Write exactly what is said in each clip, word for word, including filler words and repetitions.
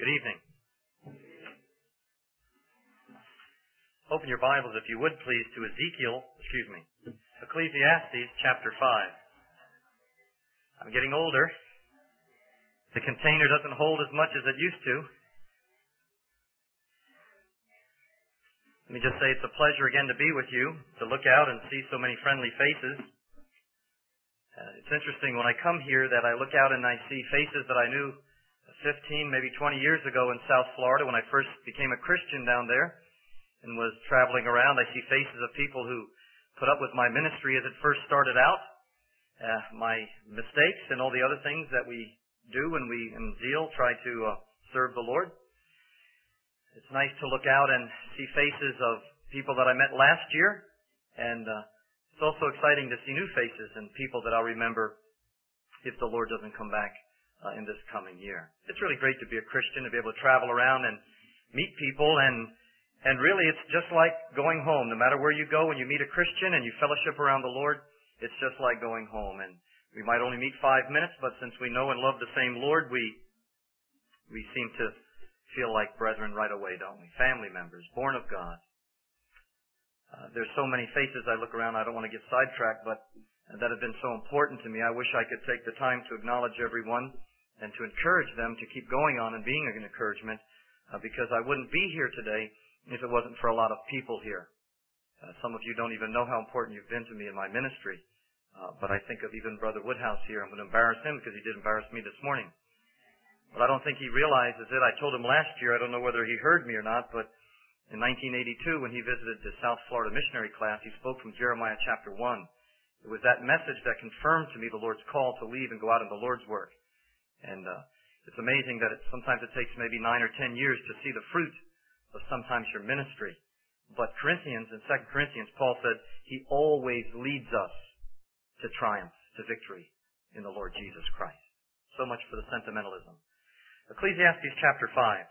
Good evening. Open your Bibles, if you would please, to Ezekiel, excuse me, Ecclesiastes chapter five. I'm getting older. The container doesn't hold as much as it used to. Let me just say it's a pleasure again to be with you, to look out and see so many friendly faces. Uh, it's interesting when I come here that I look out and I see faces that I knew fifteen, maybe twenty years ago in South Florida when I first became a Christian down there and was traveling around. I see faces of people who put up with my ministry as it first started out, uh, my mistakes and all the other things that we do when we, in zeal, try to uh, serve the Lord. It's nice to look out and see faces of people that I met last year, and uh, it's also exciting to see new faces and people that I'll remember if the Lord doesn't come back uh, in this coming year. It's really great to be a Christian, to be able to travel around and meet people, and and really it's just like going home. No matter where you go, when you meet a Christian and you fellowship around the Lord, it's just like going home. And we might only meet five minutes, but since we know and love the same Lord, we we seem to feel like brethren right away, don't we? Family members, born of God. Uh, there's so many faces I look around, I don't want to get sidetracked, but that have been so important to me. I wish I could take the time to acknowledge everyone and to encourage them to keep going on and being an encouragement, uh, because I wouldn't be here today if it wasn't for a lot of people here. Uh, some of you don't even know how important you've been to me in my ministry, uh, but I think of even Brother Woodhouse here. I'm going to embarrass him because he did embarrass me this morning. But I don't think he realizes it. I told him last year, I don't know whether he heard me or not, but in nineteen eighty-two when he visited the South Florida missionary class, he spoke from Jeremiah chapter one. It was that message that confirmed to me the Lord's call to leave and go out in the Lord's work. And uh, it's amazing that it, sometimes it takes maybe nine or ten years to see the fruit of sometimes your ministry. But Corinthians, in Second Corinthians, Paul said, He always leads us to triumph, to victory in the Lord Jesus Christ. So much for the sentimentalism. Ecclesiastes chapter five.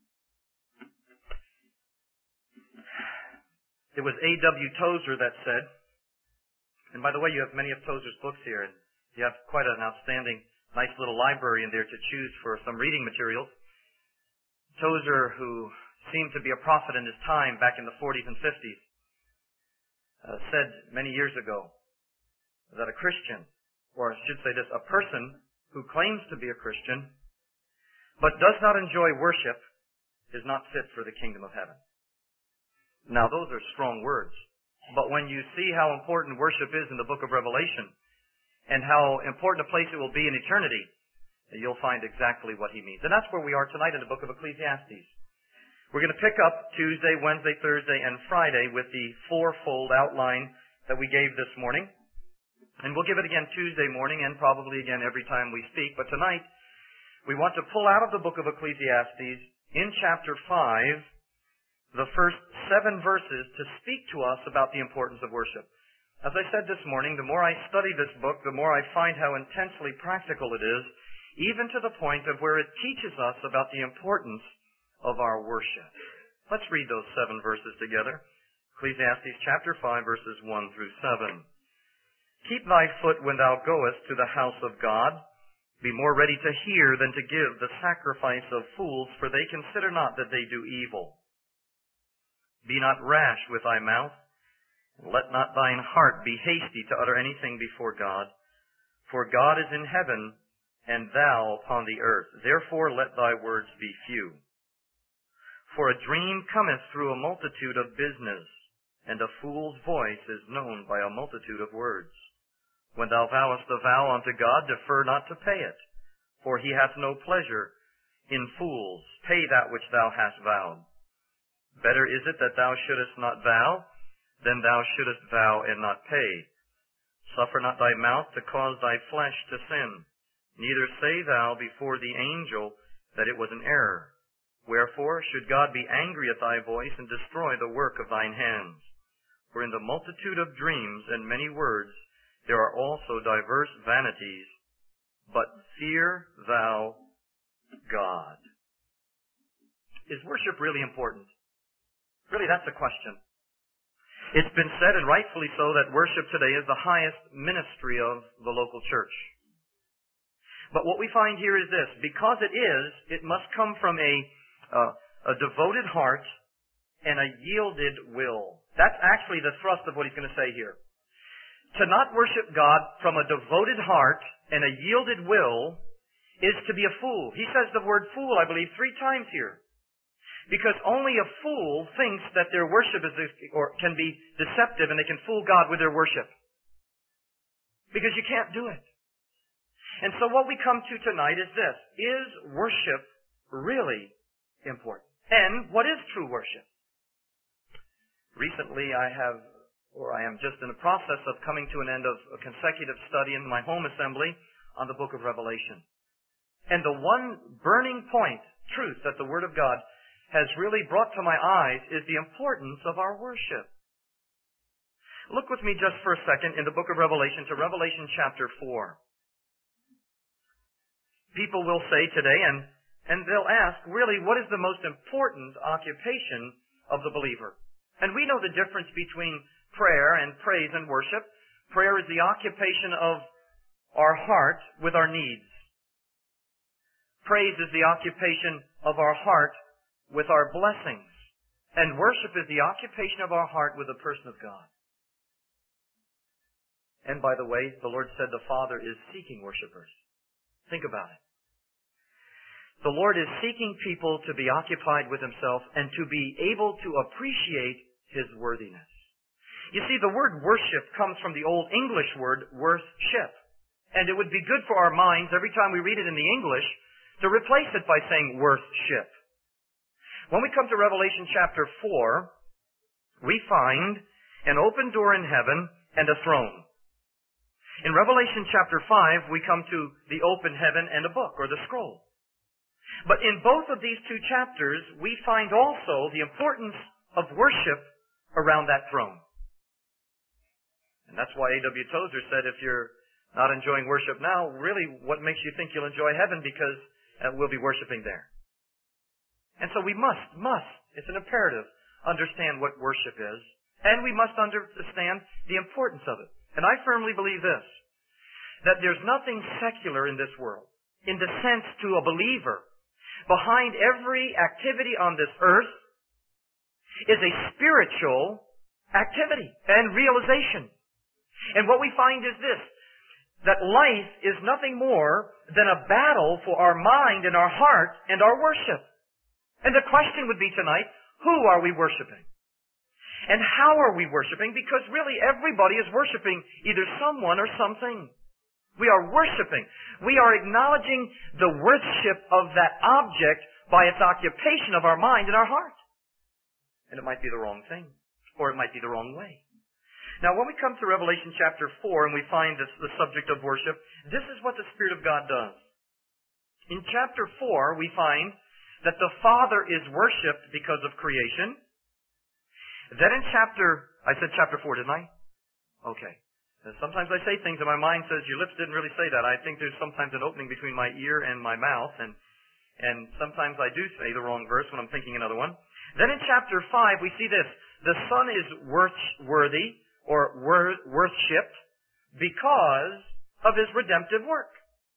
It was A W Tozer that said, and by the way, you have many of Tozer's books here, and you have quite an outstanding, nice little library in there to choose for some reading materials. Tozer, who seemed to be a prophet in his time back in the forties and fifties, uh, said many years ago that a Christian, or I should say this, a person who claims to be a Christian but does not enjoy worship is not fit for the kingdom of heaven. Now, those are strong words, but when you see how important worship is in the book of Revelation and how important a place it will be in eternity, you'll find exactly what he means. And that's where we are tonight in the book of Ecclesiastes. We're going to pick up Tuesday, Wednesday, Thursday, and Friday with the fourfold outline that we gave this morning. And we'll give it again Tuesday morning and probably again every time we speak. But tonight, we want to pull out of the book of Ecclesiastes in chapter five the first seven verses to speak to us about the importance of worship. As I said this morning, the more I study this book, the more I find how intensely practical it is, even to the point of where it teaches us about the importance of our worship. Let's read those seven verses together. Ecclesiastes chapter five, verses one through seven. Keep thy foot when thou goest to the house of God. Be more ready to hear than to give the sacrifice of fools, for they consider not that they do evil. Be not rash with thy mouth, and let not thine heart be hasty to utter anything before God. For God is in heaven, and thou upon the earth. Therefore let thy words be few. For a dream cometh through a multitude of business, and a fool's voice is known by a multitude of words. When thou vowest a vow unto God, defer not to pay it, for he hath no pleasure in fools. Pay that which thou hast vowed. Better is it that thou shouldest not vow, than thou shouldest vow and not pay. Suffer not thy mouth to cause thy flesh to sin. Neither say thou before the angel that it was an error. Wherefore should God be angry at thy voice and destroy the work of thine hands? For in the multitude of dreams and many words there are also diverse vanities. But fear thou God. Is worship really important? Really, that's the question. It's been said, and rightfully so, that worship today is the highest ministry of the local church. But what we find here is this. Because it is, it must come from a, uh, a devoted heart and a yielded will. That's actually the thrust of what he's going to say here. To not worship God from a devoted heart and a yielded will is to be a fool. He says the word fool, I believe, three times here. Because only a fool thinks that their worship is, or can be deceptive and they can fool God with their worship. Because you can't do it. And so what we come to tonight is this. Is worship really important? And what is true worship? Recently I have, or I am just in the process of coming to an end of a consecutive study in my home assembly on the book of Revelation. And the one burning point, truth, that the Word of God has really brought to my eyes is the importance of our worship. Look with me just for a second in the book of Revelation to Revelation chapter four. People will say today, and, and they'll ask, really, what is the most important occupation of the believer? And we know the difference between prayer and praise and worship. Prayer is the occupation of our heart with our needs. Praise is the occupation of our heart with our blessings. And worship is the occupation of our heart with the person of God. And by the way, the Lord said the Father is seeking worshipers. Think about it. The Lord is seeking people to be occupied with Himself and to be able to appreciate His worthiness. You see, the word worship comes from the Old English word worth-ship. And it would be good for our minds every time we read it in the English to replace it by saying worth-ship. When we come to Revelation chapter four, we find an open door in heaven and a throne. In Revelation chapter five, we come to the open heaven and a book, or the scroll. But in both of these two chapters, we find also the importance of worship around that throne. And that's why A W Tozer said, if you're not enjoying worship now, really what makes you think you'll enjoy heaven? Because uh, we'll be worshiping there. And so we must, must, it's an imperative, understand what worship is. And we must understand the importance of it. And I firmly believe this, that there's nothing secular in this world, in the sense to a believer. Behind every activity on this earth is a spiritual activity and realization. And what we find is this, that life is nothing more than a battle for our mind and our heart and our worship. And the question would be tonight, who are we worshiping? And how are we worshiping? Because really everybody is worshiping either someone or something. We are worshiping. We are acknowledging the worship of that object by its occupation of our mind and our heart. And it might be the wrong thing, or it might be the wrong way. Now when we come to Revelation chapter four and we find this, the subject of worship, this is what the Spirit of God does. In chapter four we find that the Father is worshipped because of creation. Then in chapter, I said chapter four, didn't I? Okay. Sometimes I say things and my mind says, your lips didn't really say that. I think there's sometimes an opening between my ear and my mouth, and and sometimes I do say the wrong verse when I'm thinking another one. Then in chapter five, we see this. The Son is worth-worthy, or worth-shipped, because of His redemptive work.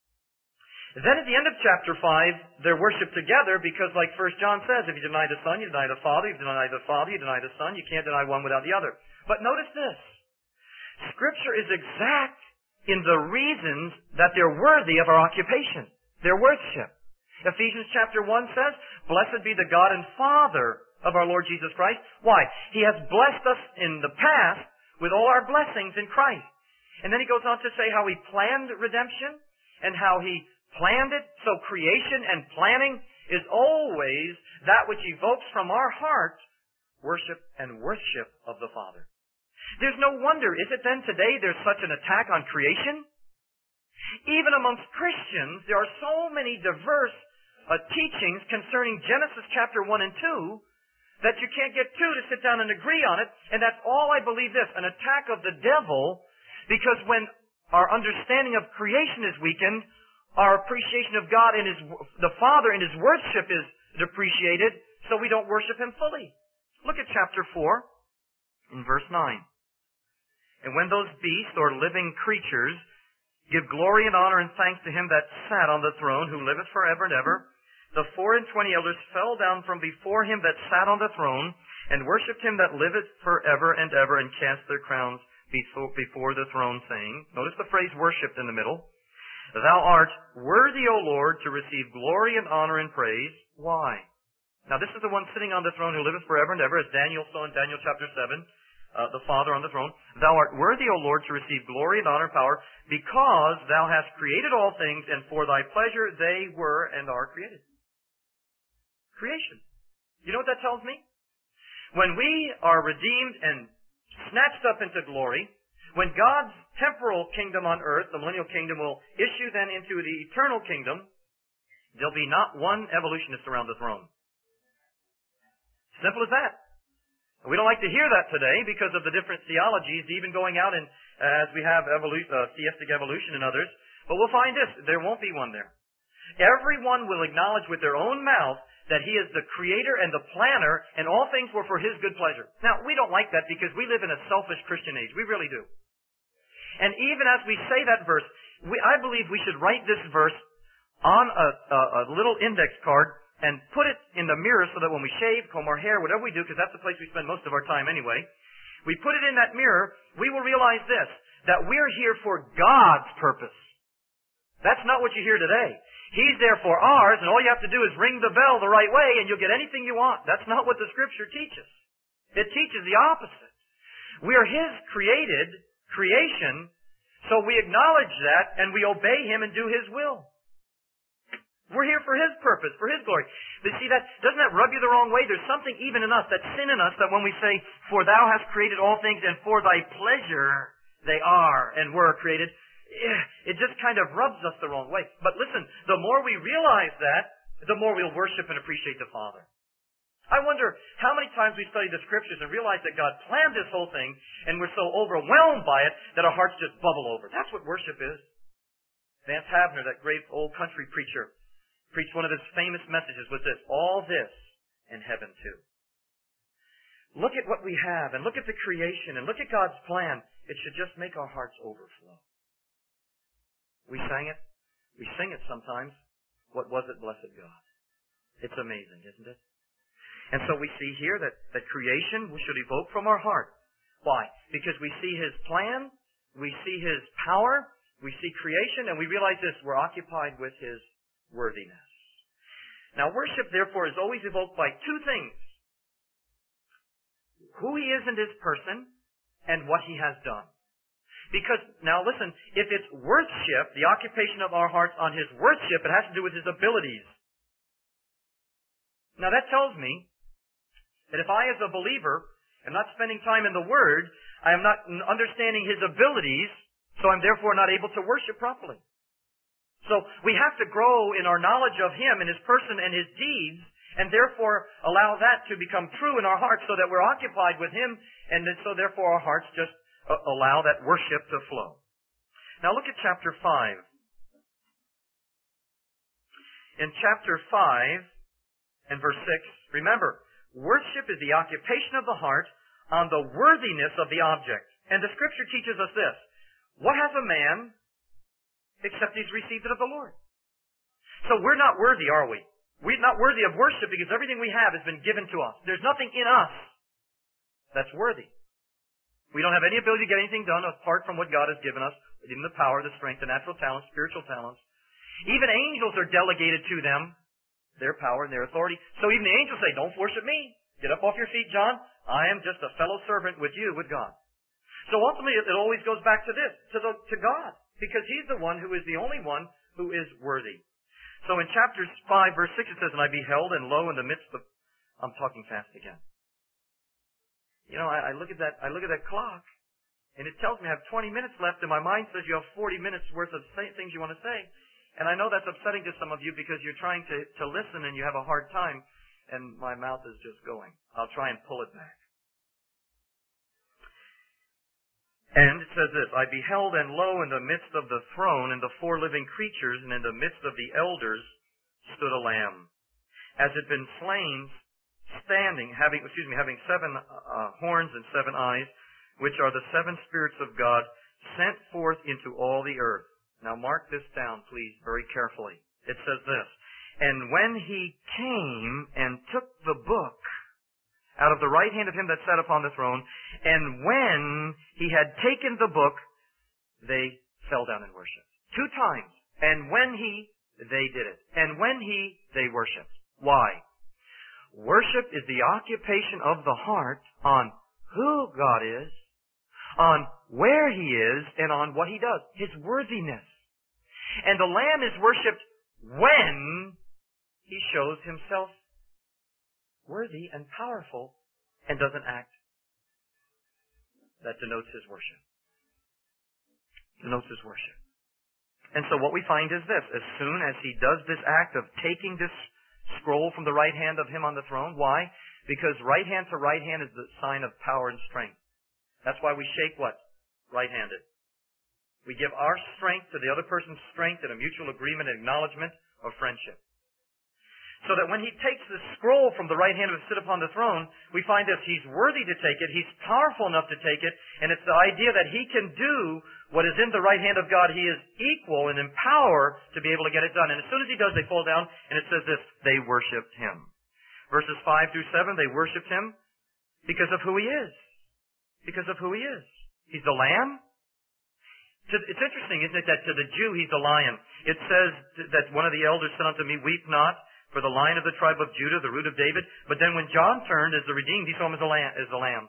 Then at the end of chapter five, they're worshipped together because, like First John says, if you deny the Son, you deny the Father. If you deny the Father, you deny the Son. You can't deny one without the other. But notice this. Scripture is exact in the reasons that they're worthy of our occupation. Their worship. Ephesians chapter one says, blessed be the God and Father of our Lord Jesus Christ. Why? He has blessed us in the past with all our blessings in Christ. And then he goes on to say how He planned redemption and how He planned it. So creation and planning is always that which evokes from our heart worship and worship of the Father. There's no wonder, is it then today there's such an attack on creation? Even amongst Christians, there are so many diverse uh, teachings concerning Genesis chapter one and two that you can't get two to sit down and agree on it. And that's all I believe this, an attack of the devil, because when our understanding of creation is weakened, our appreciation of God and His, the Father and His worship is depreciated, so we don't worship Him fully. Look at chapter four in verse nine. And when those beasts or living creatures, Give glory and honor and thanks to him that sat on the throne, who liveth forever and ever. The four and twenty elders fell down from before him that sat on the throne, and worshipped him that liveth forever and ever, and cast their crowns before the throne, saying, notice the phrase worshipped in the middle, Thou art worthy, O Lord, to receive glory and honor and praise. Why? Now this is the one sitting on the throne who liveth forever and ever, as Daniel saw in Daniel chapter seven, uh, the Father on the throne. Thou art worthy, O Lord, to receive glory and honor and power, because thou hast created all things, and for thy pleasure they were and are created. Creation. You know what that tells me? When we are redeemed and snatched up into glory, when God's temporal kingdom on earth, the millennial kingdom, will issue then into the eternal kingdom, there'll be not one evolutionist around the throne. Simple as that. We don't like to hear that today because of the different theologies, even going out and uh, as we have evolu- uh, theistic evolution and others. But we'll find this, there won't be one there. Everyone will acknowledge with their own mouth that he is the creator and the planner, and all things were for his good pleasure. Now, we don't like that because we live in a selfish Christian age. We really do. And even as we say that verse, we, I believe we should write this verse on a, a, a little index card and put it in the mirror so that when we shave, comb our hair, whatever we do, because that's the place we spend most of our time anyway, we put it in that mirror, we will realize this, that we're here for God's purpose. That's not what you hear today. He's there for ours, and all you have to do is ring the bell the right way, and you'll get anything you want. That's not what the Scripture teaches. It teaches the opposite. We are His created creation, so we acknowledge that, and we obey Him and do His will. We're here for His purpose, for His glory. But see, that doesn't that rub you the wrong way? There's something even in us, that sin in us, that when we say, For Thou hast created all things, and for Thy pleasure they are and were created, it just kind of rubs us the wrong way. But listen, the more we realize that, the more we'll worship and appreciate the Father. I wonder how many times we study the Scriptures and realize that God planned this whole thing, and we're so overwhelmed by it that our hearts just bubble over. That's what worship is. Vance Havner, that great old country preacher, preached one of his famous messages was this, all this and heaven too. Look at what we have, and look at the creation, and look at God's plan. It should just make our hearts overflow. We sang it. We sing it sometimes. What was it, blessed God? It's amazing, isn't it? And so we see here that, that creation should evoke from our heart. Why? Because we see His plan, we see His power, we see creation, and we realize this, we're occupied with His worthiness. Now worship, therefore, is always evoked by two things. Who He is in His person, and what He has done. Because, now listen, if it's worship, the occupation of our hearts on His worship, it has to do with His abilities. Now that tells me that if I as a believer am not spending time in the Word, I am not understanding His abilities, so I'm therefore not able to worship properly. So we have to grow in our knowledge of Him and His person and His deeds, and therefore allow that to become true in our hearts so that we're occupied with Him, and then so therefore our hearts just allow that worship to flow. Now look at chapter five. In chapter five and verse six, remember, worship is the occupation of the heart on the worthiness of the object. And the Scripture teaches us this. What has a man except he's received it of the Lord? So we're not worthy, are we? We're not worthy of worship because everything we have has been given to us. There's nothing in us that's worthy. We don't have any ability to get anything done apart from what God has given us, even the power, the strength, the natural talents, spiritual talents. Even angels are delegated to them, their power and their authority. So even the angels say, don't worship me. Get up off your feet, John. I am just a fellow servant with you, with God. So ultimately, it always goes back to this, to, the, to God, because He's the one who is the only one who is worthy. So in chapter five, verse six, it says, And I beheld, and lo, in the midst of... I'm talking fast again. You know, I, I look at that. I look at that clock, and it tells me I have twenty minutes left, and my mind says you have forty minutes worth of say, things you want to say. And I know that's upsetting to some of you because you're trying to, to listen and you have a hard time, and my mouth is just going. I'll try and pull it back. And it says this, I beheld, and lo, in the midst of the throne and the four living creatures, and in the midst of the elders, stood a lamb, as it had been slain, standing, having, excuse me, having seven uh, horns and seven eyes, which are the seven spirits of God, sent forth into all the earth. Now mark this down, please, very carefully. It says this, and when he came and took the book out of the right hand of him that sat upon the throne, and when he had taken the book, they fell down and worshipped. Two times. And when he, they did it. And when he, they worshipped. Why? Worship is the occupation of the heart on who God is, on where he is, and on what he does. His worthiness. And the Lamb is worshipped when he shows himself worthy and powerful and does an act that denotes his worship. Denotes his worship. And so what we find is this. As soon as he does this act of taking this scroll from the right hand of him on the throne, why? Because right hand to right hand is the sign of power and strength. That's why we shake what? Right-handed. We give our strength to the other person's strength in a mutual agreement and acknowledgement of friendship. So that when he takes the scroll from the right hand of him sit upon the throne, we find that he's worthy to take it, he's powerful enough to take it, and it's the idea that he can do what is in the right hand of God. He is equal and in power to be able to get it done. And as soon as he does, they fall down, and it says this, they worshipped him. Verses five through seven, they worshipped him because of who he is. Because of who he is. He's the Lamb. It's interesting, isn't it, that to the Jew, he's the Lion. It says that one of the elders said unto me, weep not for the Lion of the tribe of Judah, the root of David. But then when John turned as the redeemed, he saw him as a lamb. As a lamb.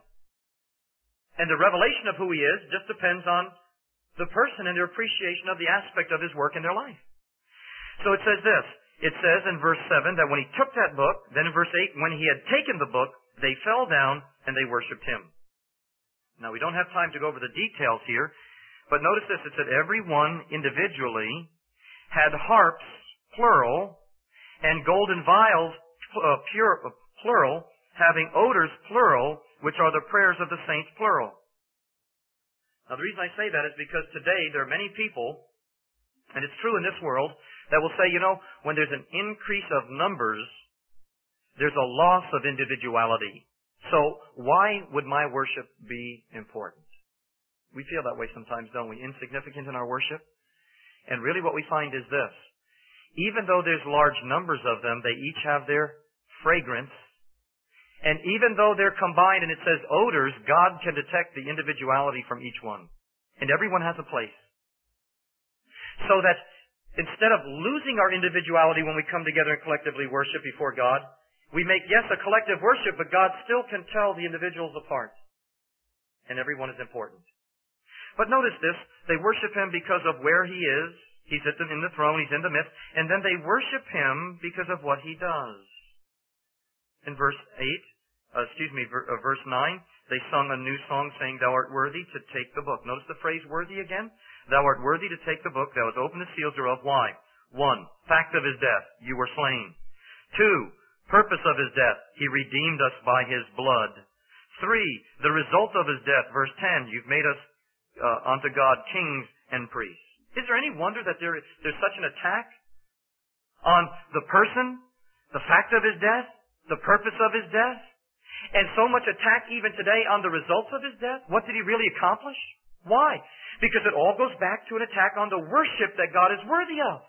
And the revelation of who he is just depends on the person and their appreciation of the aspect of his work in their life. So it says this. It says in verse seven that when he took that book, then in verse eight, when he had taken the book, they fell down and they worshipped him. Now we don't have time to go over the details here, but notice this. It said everyone individually had harps, plural, and golden vials, uh, pure, uh, plural, having odors, plural, which are the prayers of the saints, plural. Now the reason I say that is because today there are many people, and it's true in this world, that will say, you know, when there's an increase of numbers, there's a loss of individuality. So why would my worship be important? We feel that way sometimes, don't we? Insignificant in our worship. And really what we find is this. Even though there's large numbers of them, they each have their fragrance. And even though they're combined and it says odors, God can detect the individuality from each one. And everyone has a place. So that instead of losing our individuality when we come together and collectively worship before God, we make, yes, a collective worship, but God still can tell the individuals apart. And everyone is important. But notice this, they worship him because of where he is. He's at the, in the throne, he's in the midst, and then they worship him because of what he does. In verse eight, uh, excuse me, ver, uh, verse nine, they sung a new song saying, thou art worthy to take the book. Notice the phrase worthy again. Thou art worthy to take the book, thou hast opened the seals thereof. Why? One, fact of his death, you were slain. Two, purpose of his death, he redeemed us by his blood. Three, the result of his death, verse ten, you've made us uh, unto God kings and priests. Is there any wonder that there, there's such an attack on the person, the fact of his death, the purpose of his death, and so much attack even today on the results of his death? What did he really accomplish? Why? Because it all goes back to an attack on the worship that God is worthy of.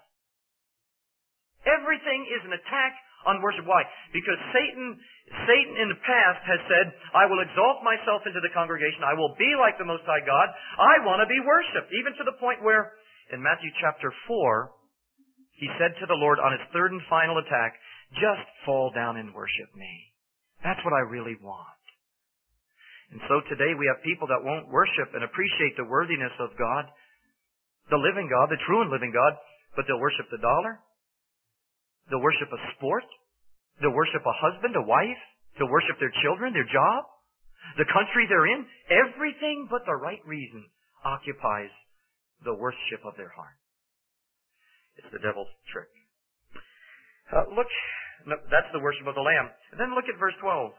Everything is an attack on worship. Why? Because Satan, Satan in the past has said, I will exalt myself into the congregation. I will be like the Most High God. I want to be worshipped. Even to the point where in Matthew chapter four, he said to the Lord on his third and final attack, just fall down and worship me. That's what I really want. And so today we have people that won't worship and appreciate the worthiness of God, the living God, the true and living God, but they'll worship the dollar. They'll worship a sport. They'll worship a husband, a wife. They'll worship their children, their job, the country they're in. Everything but the right reason occupies the worship of their heart. It's the devil's trick. Uh, look, no, that's the worship of the Lamb. And then look at verse twelve.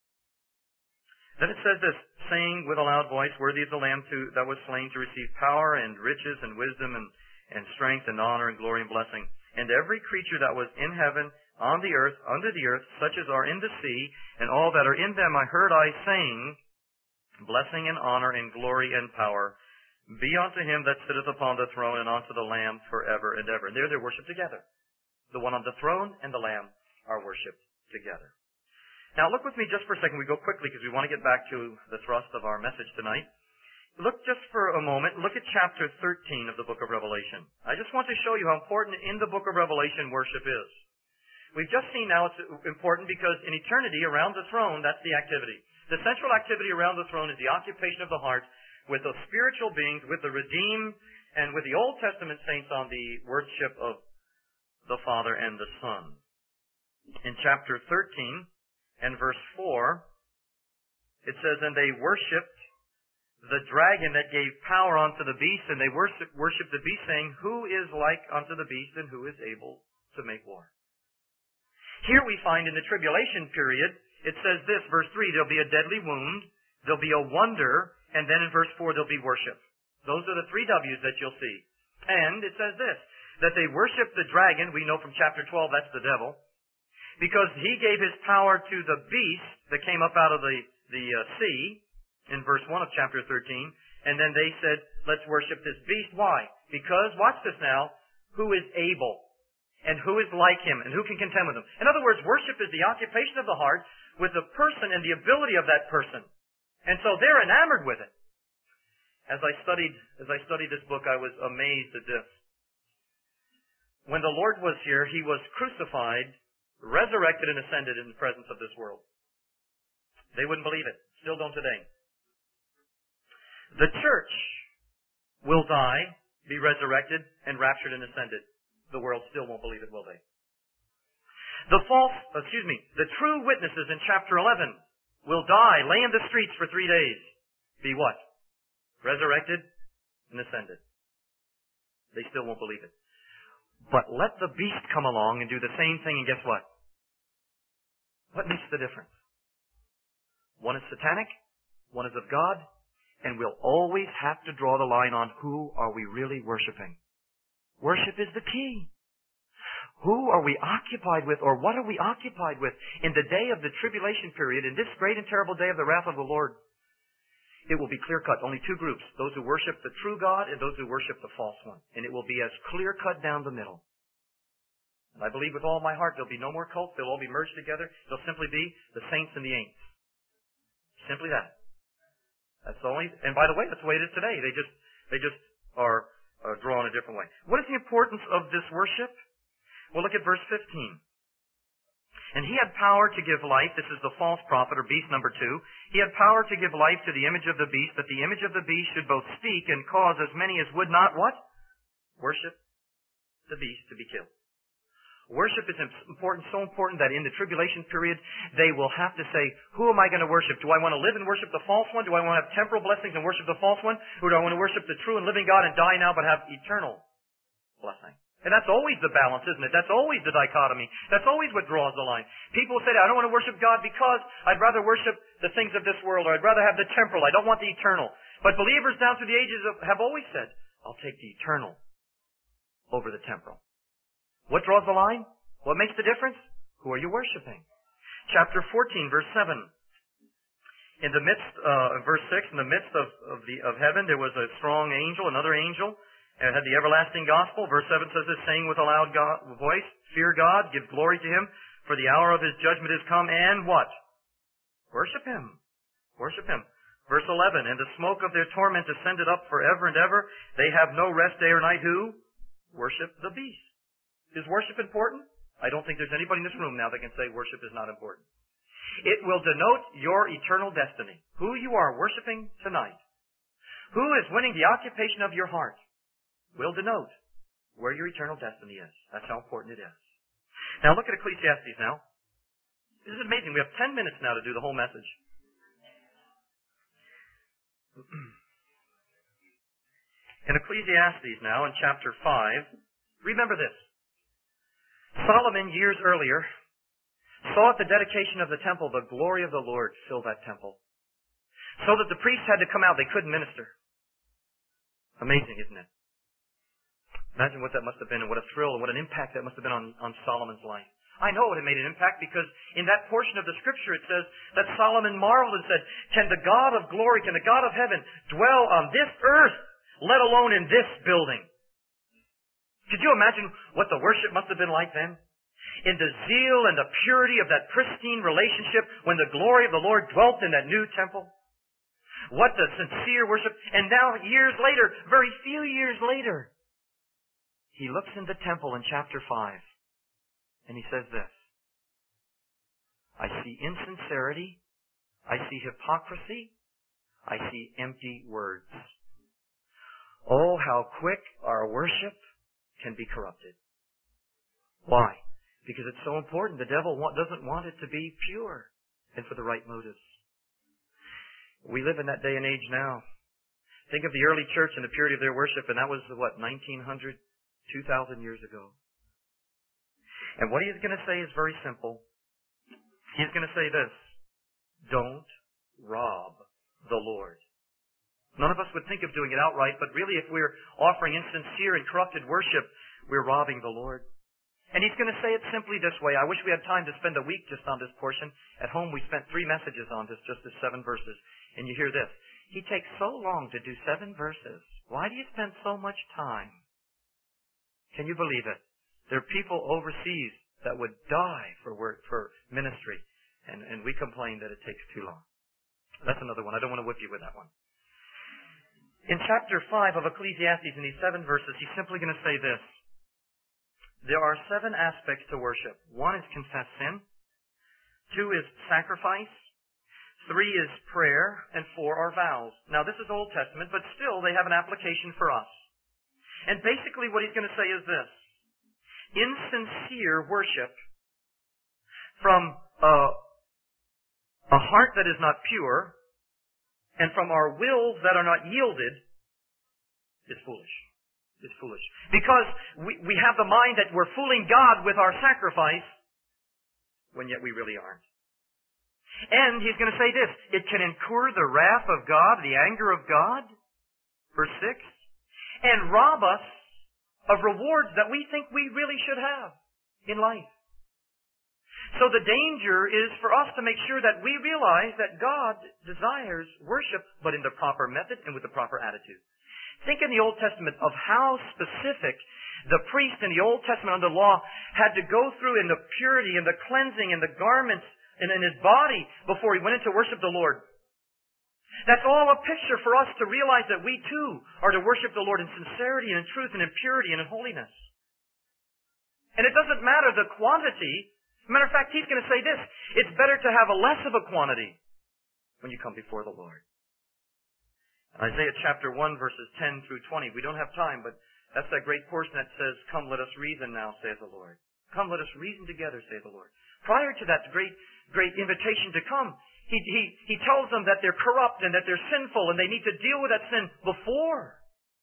Then it says this, saying with a loud voice, worthy is the Lamb to, that was slain to receive power and riches and wisdom and, and strength and honor and glory and blessing. And every creature that was in heaven, on the earth, under the earth, such as are in the sea, and all that are in them, I heard I saying, blessing and honor and glory and power be unto him that sitteth upon the throne and unto the Lamb forever and ever. And there they're worshipped together. The one on the throne and the Lamb are worshipped together. Now look with me just for a second. We go quickly because we want to get back to the thrust of our message tonight. Look just for a moment. Look at chapter thirteen of the book of Revelation. I just want to show you how important in the book of Revelation worship is. We've just seen now it's important because in eternity around the throne, that's the activity. The central activity around the throne is the occupation of the heart with the spiritual beings, with the redeemed, and with the Old Testament saints on the worship of the Father and the Son. In chapter thirteen and verse four, it says, and they worshipped the dragon that gave power unto the beast, and they worship, worship the beast, saying, who is like unto the beast, and who is able to make war? Here we find in the tribulation period, it says this, verse three, there'll be a deadly wound, there'll be a wonder, and then in verse four there'll be worship. Those are the three W's that you'll see. And it says this, that they worship the dragon, we know from chapter twelve that's the devil, because he gave his power to the beast that came up out of the, the uh, sea, in verse one of chapter thirteen, and then they said, let's worship this beast. Why? Because, watch this now, who is able, and who is like him, and who can contend with him. In other words, worship is the occupation of the heart with the person and the ability of that person. And so they're enamored with it. As I studied, as I studied this book, I was amazed at this. When the Lord was here, he was crucified, resurrected, and ascended in the presence of this world. They wouldn't believe it. Still don't today. The church will die, be resurrected, and raptured and ascended. The world still won't believe it, will they? The false, excuse me, the true witnesses in chapter eleven will die, lay in the streets for three days. Be what? Resurrected and ascended. They still won't believe it. But let the beast come along and do the same thing, and guess what? What makes the difference? One is satanic, one is of God, and we'll always have to draw the line on who are we really worshiping. Worship is the key. Who are we occupied with, or what are we occupied with in the day of the tribulation period, in this great and terrible day of the wrath of the Lord? It will be clear-cut. Only two groups, those who worship the true God and those who worship the false one. And it will be as clear-cut down the middle. And I believe with all my heart there'll be no more cults. They'll all be merged together. They'll simply be the saints and the ain'ts. Simply that. That's the only, and by the way, that's the way it is today. They just, they just are uh, drawn a different way. What is the importance of this worship? Well, look at verse fifteen. And he had power to give life. This is the false prophet, or beast number two. He had power to give life to the image of the beast, that the image of the beast should both speak and cause as many as would not what? Worship the beast to be killed. Worship is important, so important that in the tribulation period, they will have to say, who am I going to worship? Do I want to live and worship the false one? Do I want to have temporal blessings and worship the false one? Or do I want to worship the true and living God and die now but have eternal blessing? And that's always the balance, isn't it? That's always the dichotomy. That's always what draws the line. People say, I don't want to worship God because I'd rather worship the things of this world, or I'd rather have the temporal. I don't want the eternal. But believers down through the ages have always said, I'll take the eternal over the temporal. What draws the line? What makes the difference? Who are you worshiping? Chapter fourteen, verse seven. In the midst, uh, verse six, in the midst of, of, the, of heaven, there was a strong angel, another angel, and had the everlasting gospel. Verse seven says this, saying with a loud God, voice, fear God, give glory to Him, for the hour of His judgment is come, and what? Worship Him. Worship Him. Verse eleven, and the smoke of their torment ascended up forever and ever. They have no rest day or night. Who? Worship the beast. Is worship important? I don't think there's anybody in this room now that can say worship is not important. It will denote your eternal destiny. Who you are worshiping tonight. Who is winning the occupation of your heart will denote where your eternal destiny is. That's how important it is. Now look at Ecclesiastes now. This is amazing. We have ten minutes now to do the whole message. In Ecclesiastes now, in chapter five, remember this. Solomon, years earlier, saw at the dedication of the temple the glory of the Lord fill that temple. So that the priests had to come out. They couldn't minister. Amazing, isn't it? Imagine what that must have been, and what a thrill and what an impact that must have been on, on Solomon's life. I know it made an impact because in that portion of the Scripture it says that Solomon marveled and said, can the God of glory, can the God of heaven dwell on this earth let alone in this building. Could you imagine what the worship must have been like then? In the zeal and the purity of that pristine relationship when the glory of the Lord dwelt in that new temple. What the sincere worship. And now, years later, very few years later, he looks in the temple in chapter five, and he says this, I see insincerity, I see hypocrisy, I see empty words. Oh, how quick our worship can be corrupted. Why? Because it's so important. The devil doesn't want it to be pure and for the right motives. We live in that day and age now. Think of the early church and the purity of their worship, and that was, what, nineteen hundred, two thousand years ago. And what he's going to say is very simple. He's going to say this, don't rob the Lord. None of us would think of doing it outright, but really if we're offering insincere and corrupted worship, we're robbing the Lord. And he's going to say it simply this way. I wish we had time to spend a week just on this portion. At home we spent three messages on this, just this seven verses. And you hear this. He takes so long to do seven verses. Why do you spend so much time? Can you believe it? There are people overseas that would die for work, for ministry. And, and we complain that it takes too long. That's another one. I don't want to whip you with that one. In chapter five of Ecclesiastes, in these seven verses, he's simply going to say this. There are seven aspects to worship. One is confess sin. Two is sacrifice. Three is prayer. And four are vows. Now, this is Old Testament, but still they have an application for us. And basically what he's going to say is this. Insincere worship from a, a heart that is not pure and from our wills that are not yielded is foolish. Is foolish. Because we, we have the mind that we're fooling God with our sacrifice when yet we really aren't. And he's going to say this, it can incur the wrath of God, the anger of God, verse six, and rob us of rewards that we think we really should have in life. So the danger is for us to make sure that we realize that God desires worship, but in the proper method and with the proper attitude. Think in the Old Testament of how specific the priest in the Old Testament under law had to go through in the purity and the cleansing and the garments and in his body before he went in to worship the Lord. That's all a picture for us to realize that we too are to worship the Lord in sincerity and in truth and in purity and in holiness. And it doesn't matter the quantity. As a matter of fact, he's going to say this, it's better to have a less of a quantity when you come before the Lord. Isaiah chapter one, verses ten through twenty. We don't have time, but that's that great portion that says, come, let us reason now, saith the Lord. Come, let us reason together, saith the Lord. Prior to that great, great invitation to come, he, he, he tells them that they're corrupt and that they're sinful and they need to deal with that sin before.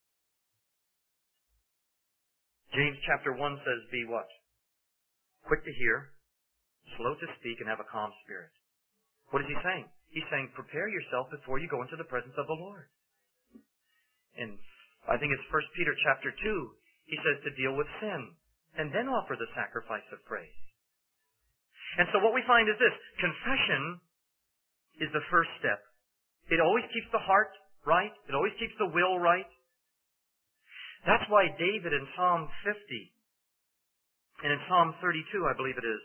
James chapter one says, be what? Quick to hear, slow to speak, and have a calm spirit. What is he saying? He's saying, prepare yourself before you go into the presence of the Lord. And I think it's First Peter chapter two, he says to deal with sin and then offer the sacrifice of praise. And so what we find is this, confession is the first step. It always keeps the heart right. It always keeps the will right. That's why David in Psalm fifty and in Psalm thirty-two, I believe it is,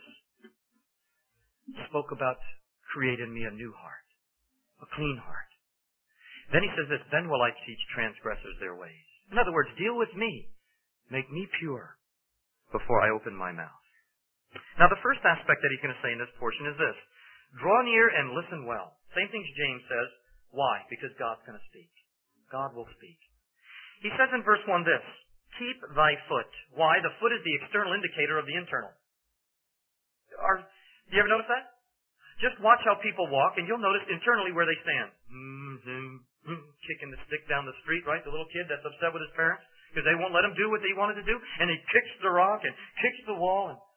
spoke about create in me a new heart, a clean heart. Then he says this, then will I teach transgressors their ways. In other words, deal with me. Make me pure before I open my mouth. Now the first aspect that he's going to say in this portion is this. Draw near and listen well. Same thing James says. Why? Because God's going to speak. God will speak. He says in verse one this, keep thy foot. Why? The foot is the external indicator of the internal. Are, do you ever notice that? Just watch how people walk, and you'll notice internally where they stand. Mm-hmm. Kicking the stick down the street, right? The little kid that's upset with his parents because they won't let him do what they wanted to do, and he kicks the rock and kicks the wall. And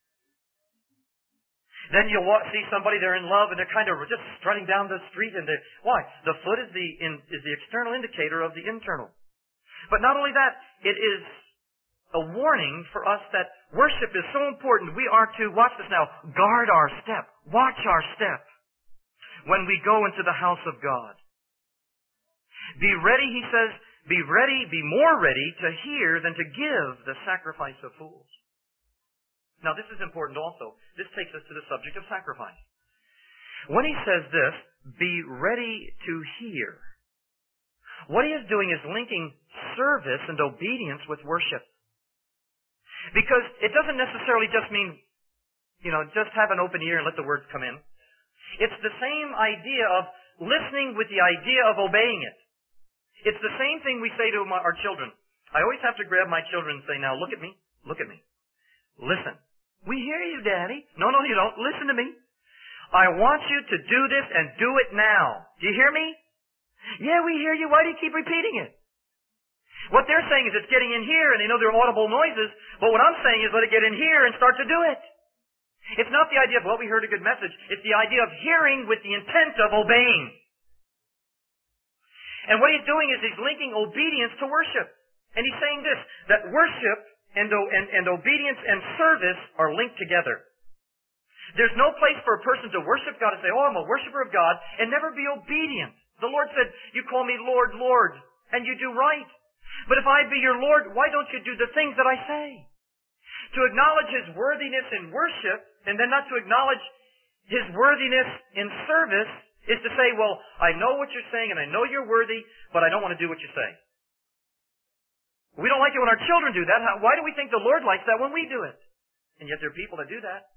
then you'll walk, see somebody they're in love, and they're kind of just strutting down the street. And they why? The foot is the in, is the external indicator of the internal. But not only that, it is a warning for us that worship is so important. We are to, watch this now, guard our step. Watch our step when we go into the house of God. Be ready, he says, Be ready, be more ready to hear than to give the sacrifice of fools. Now this is important also. This takes us to the subject of sacrifice. When he says this, be ready to hear, what he is doing is linking service and obedience with worship. Because it doesn't necessarily just mean, you know, just have an open ear and let the words come in. It's the same idea of listening with the idea of obeying it. It's the same thing we say to my, our children. I always have to grab my children and say, now look at me, look at me. Listen. We hear you, Daddy. No, no, you don't. Listen to me. I want you to do this and do it now. Do you hear me? Yeah, we hear you. Why do you keep repeating it? What they're saying is it's getting in here, and they know they're audible noises, but what I'm saying is let it get in here and start to do it. It's not the idea of, well, we heard a good message. It's the idea of hearing with the intent of obeying. And what he's doing is he's linking obedience to worship. And he's saying this, that worship and, and, and obedience and service are linked together. There's no place for a person to worship God and say, oh, I'm a worshiper of God, and never be obedient. The Lord said, you call me Lord, Lord, and you do right. But if I be your Lord, why don't you do the things that I say? To acknowledge His worthiness in worship, and then not to acknowledge His worthiness in service, is to say, well, I know what you're saying, and I know you're worthy, but I don't want to do what you say. We don't like it when our children do that. How, why do we think the Lord likes that when we do it? And yet there are people that do that.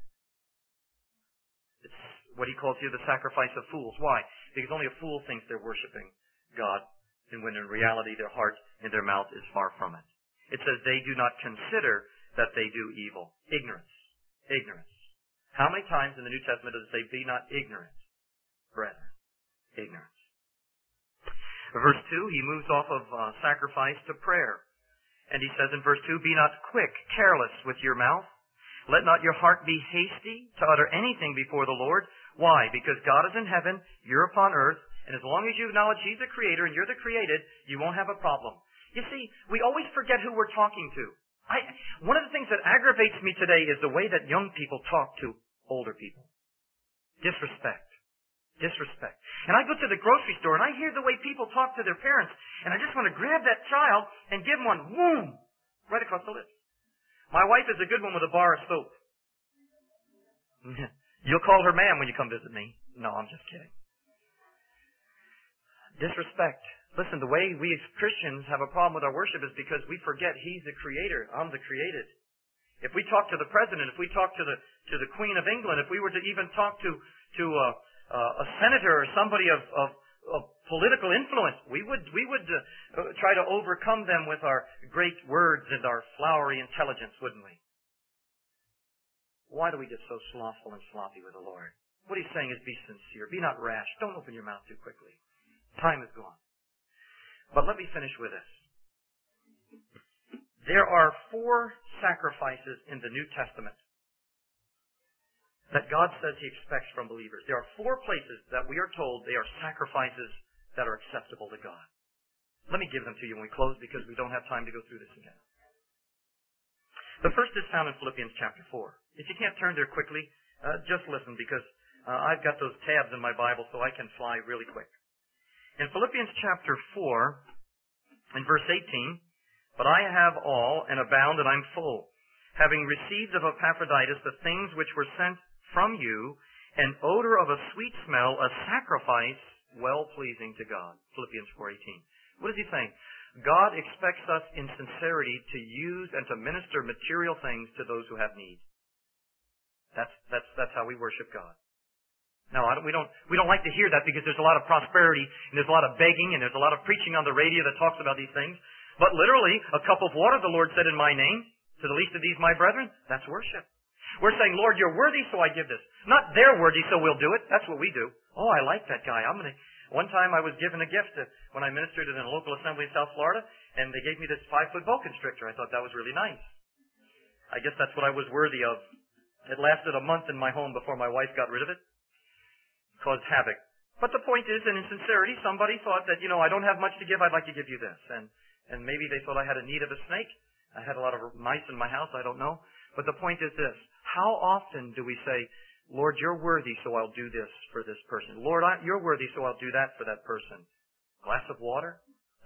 It's what He calls here the sacrifice of fools. Why? Because only a fool thinks they're worshiping God, and when in reality their heart and their mouth is far from it. It says they do not consider that they do evil. Ignorance. Ignorance. How many times in the New Testament does it say, be not ignorant, brethren? Ignorance. Verse two, he moves off of uh, sacrifice to prayer. And he says in verse two, be not quick, careless with your mouth. Let not your heart be hasty to utter anything before the Lord. Why? Because God is in heaven, you're upon earth, and as long as you acknowledge He's the Creator and you're the created, you won't have a problem. You see, we always forget who we're talking to. I, one of the things that aggravates me today is the way that young people talk to older people. Disrespect. Disrespect. And I go to the grocery store and I hear the way people talk to their parents, and I just want to grab that child and give him one, boom, right across the lips. My wife is a good one with a bar of soap. You'll call her ma'am when you come visit me. No, I'm just kidding. Disrespect. Listen, the way we as Christians have a problem with our worship is because we forget He's the Creator. I'm the created. If we talk to the President, if we talk to the to the Queen of England, if we were to even talk to to a, a senator or somebody of, of, of political influence, we would we would uh, try to overcome them with our great words and our flowery intelligence, wouldn't we? Why do we get so slothful and sloppy with the Lord? What He's saying is be sincere. Be not rash. Don't open your mouth too quickly. Time is gone. But let me finish with this. There are four sacrifices in the New Testament that God says He expects from believers. There are four places that we are told they are sacrifices that are acceptable to God. Let me give them to you when we close because we don't have time to go through this again. The first is found in Philippians chapter four. If you can't turn there quickly, uh, just listen because uh, I've got those tabs in my Bible so I can fly really quick. In Philippians chapter four, in verse eighteen, but I have all and abound and I'm full, having received of Epaphroditus the things which were sent from you, an odor of a sweet smell, a sacrifice well-pleasing to God. Philippians four eighteen. What is he saying? God expects us in sincerity to use and to minister material things to those who have need. That's, that's, that's how we worship God. No, I don't, we don't, we don't like to hear that because there's a lot of prosperity and there's a lot of begging and there's a lot of preaching on the radio that talks about these things. But literally, a cup of water, the Lord said in my name, to the least of these my brethren, that's worship. We're saying, Lord, you're worthy, so I give this. Not they're worthy, so we'll do it. That's what we do. Oh, I like that guy. I'm gonna, one time I was given a gift to, when I ministered in a local assembly in South Florida, and they gave me this five-foot boa constrictor. I thought that was really nice. I guess that's what I was worthy of. It lasted a month in my home before my wife got rid of it. Caused havoc. But the point is, and in sincerity, somebody thought that, you know, I don't have much to give, I'd like to give you this. And and maybe they thought I had a need of a snake. I had a lot of mice in my house, I don't know. But the point is this, how often do we say, Lord, you're worthy, so I'll do this for this person. Lord, I, you're worthy, so I'll do that for that person. Glass of water?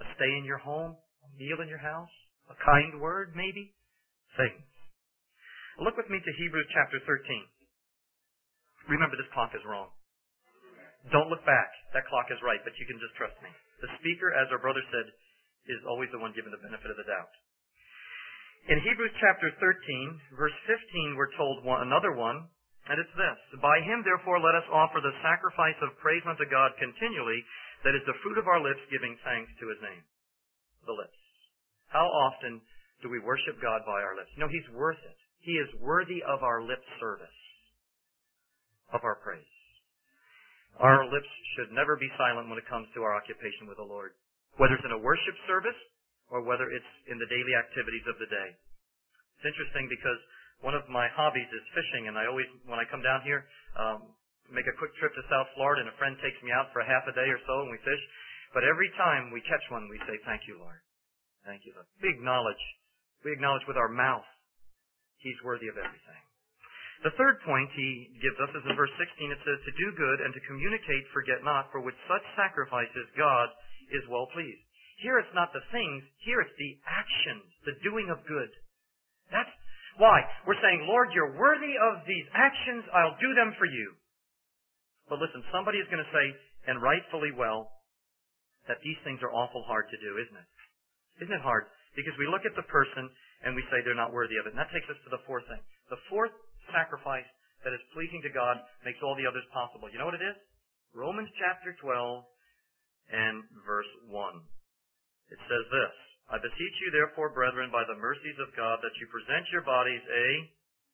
A stay in your home? A meal in your house? A kind word, maybe? Things. Look with me to Hebrews chapter thirteen. Remember, this clock is wrong. Don't look back. That clock is right, but you can just trust me. The speaker, as our brother said, is always the one given the benefit of the doubt. In Hebrews chapter thirteen, verse fifteen, we're told one, another one, and it's this. By him, therefore, let us offer the sacrifice of praise unto God continually, that is the fruit of our lips, giving thanks to his name. The lips. How often do we worship God by our lips? You know, he's worth it. He is worthy of our lip service, of our praise. Our lips should never be silent when it comes to our occupation with the Lord, whether it's in a worship service or whether it's in the daily activities of the day. It's interesting because one of my hobbies is fishing, and I always, when I come down here, um, make a quick trip to South Florida, and a friend takes me out for a half a day or so, and we fish. But every time we catch one, we say, "Thank you, Lord. Thank you, Lord." We acknowledge, we acknowledge with our mouth, he's worthy of everything. The third point he gives us is in verse sixteen. It says, "To do good and to communicate, forget not, for with such sacrifices God is well pleased." Here it's not the things, here it's the actions, the doing of good. That's why we're saying, "Lord, you're worthy of these actions, I'll do them for you." But listen, somebody is going to say, and rightfully well, that these things are awful hard to do, isn't it? Isn't it hard? Because we look at the person and we say they're not worthy of it. And that takes us to the fourth thing. The fourth sacrifice that is pleasing to God makes all the others possible. You know what it is? Romans chapter twelve and verse one. It says this, "I beseech you therefore, brethren, by the mercies of God, that you present your bodies a..."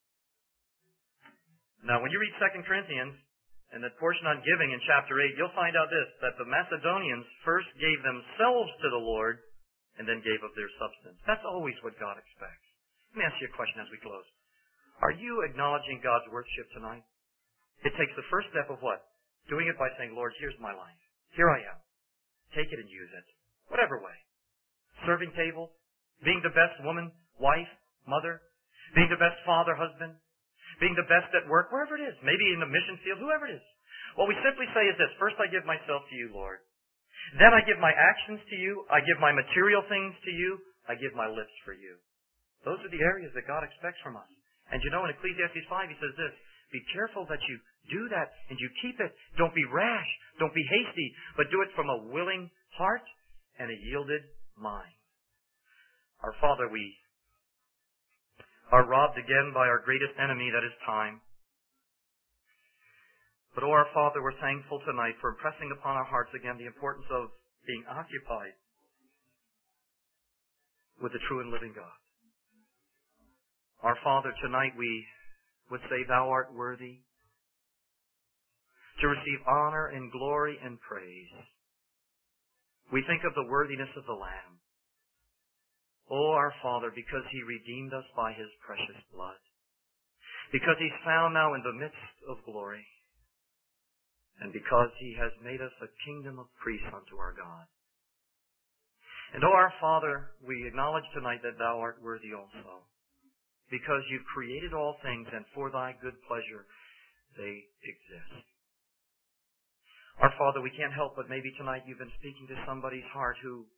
Now when you read Second Corinthians, and that portion on giving in chapter eight, you'll find out this, that the Macedonians first gave themselves to the Lord and then gave of their substance. That's always what God expects. Let me ask you a question as we close. Are you acknowledging God's worship tonight? It takes the first step of what? Doing it by saying, "Lord, here's my life. Here I am. Take it and use it." Whatever way. Serving table, being the best woman, wife, mother, being the best father, husband, being the best at work, wherever it is, maybe in the mission field, whoever it is. What we simply say is this: first I give myself to you, Lord. Then I give my actions to you. I give my material things to you. I give my lips for you. Those are the areas that God expects from us. And you know, in Ecclesiastes five, he says this: be careful that you do that and you keep it. Don't be rash. Don't be hasty, but do it from a willing heart and a yielded mind. Our Father, we are robbed again by our greatest enemy, that is time. But, oh, our Father, we're thankful tonight for impressing upon our hearts again the importance of being occupied with the true and living God. Our Father, tonight we would say, "Thou art worthy to receive honor and glory and praise." We think of the worthiness of the Lamb. Oh, our Father, because he redeemed us by his precious blood, because he's found now in the midst of glory, and because he has made us a kingdom of priests unto our God. And, oh, our Father, we acknowledge tonight that thou art worthy also, because you've created all things, and for thy good pleasure they exist. Our Father, we can't help but maybe tonight you've been speaking to somebody's heart who,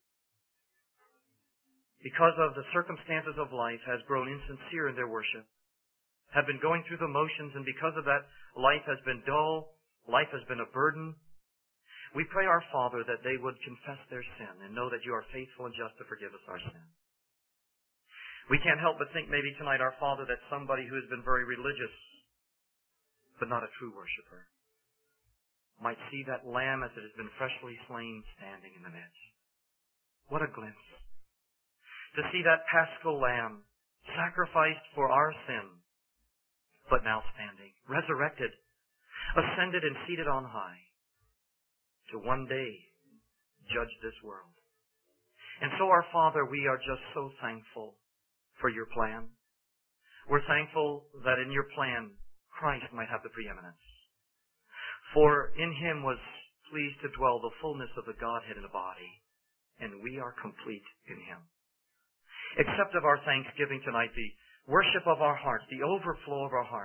because of the circumstances of life, has grown insincere in their worship, have been going through the motions, and because of that, life has been dull, life has been a burden. We pray, our Father, that they would confess their sin and know that you are faithful and just to forgive us our sin. We can't help but think maybe tonight, our Father, that somebody who has been very religious, but not a true worshiper, might see that lamb as it has been freshly slain standing in the midst. What a glimpse. To see that paschal lamb sacrificed for our sin, but now standing, resurrected, ascended and seated on high, to one day judge this world. And so, our Father, we are just so thankful for your plan. We're thankful that in your plan, Christ might have the preeminence. For in him was pleased to dwell the fullness of the Godhead in a body, and we are complete in him. Accept of our thanksgiving tonight the worship of our hearts, the overflow of our hearts.